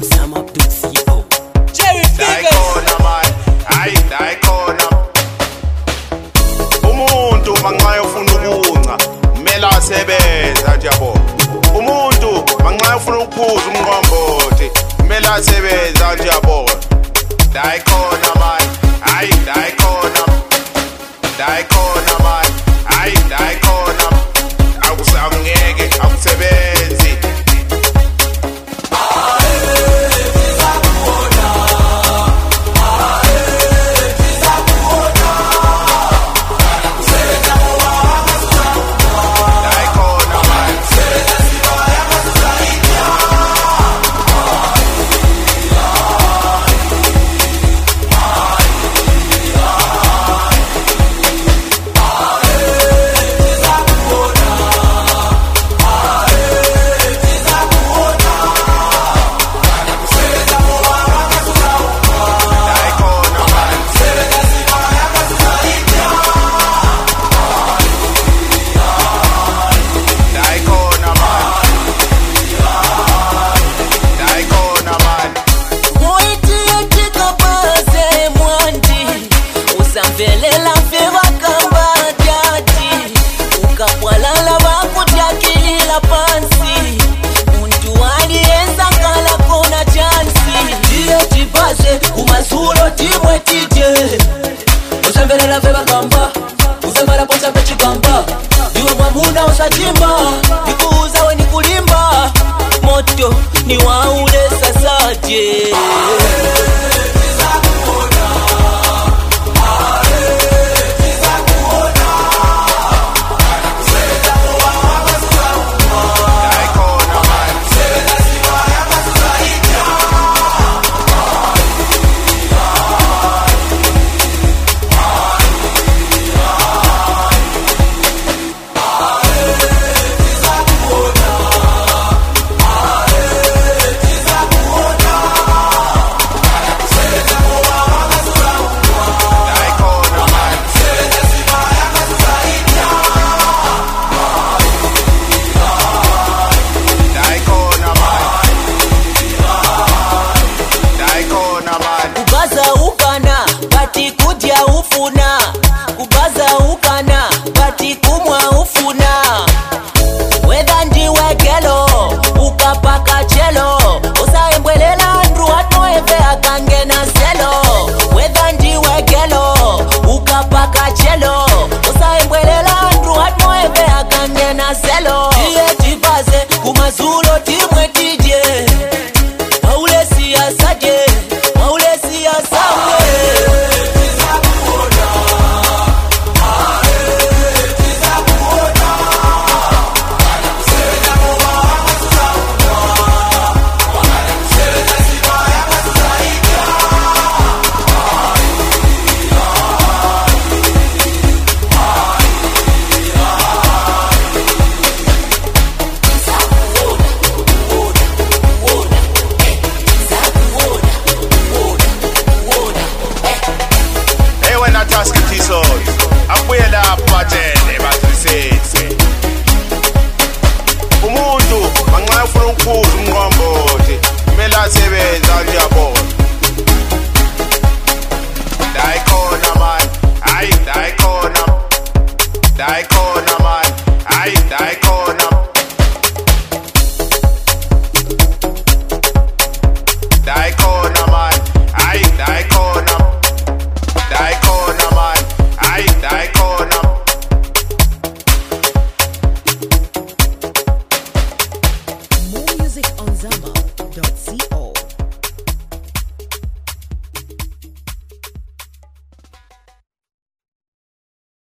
Jerry Figures Daikona umuntu manxa ufuna ukunqa kumele asebenza nje yabo. Umuntu manxa ufuna ukuphuza umnqombothi kumele asebenza nje yabo. Daikona man, daikona man, daikona akusangeke akusebenzi. Velela feva kamba jati ukapwalala wakujakilila pansi muntu alienza kala kona chansi tiye tipase kumasulo timwe tije usamvelela feva kamba usambala ponsa pechi kamba iwe mwamuna usachimba nikuuza we nikulimba moto ni waule sasaje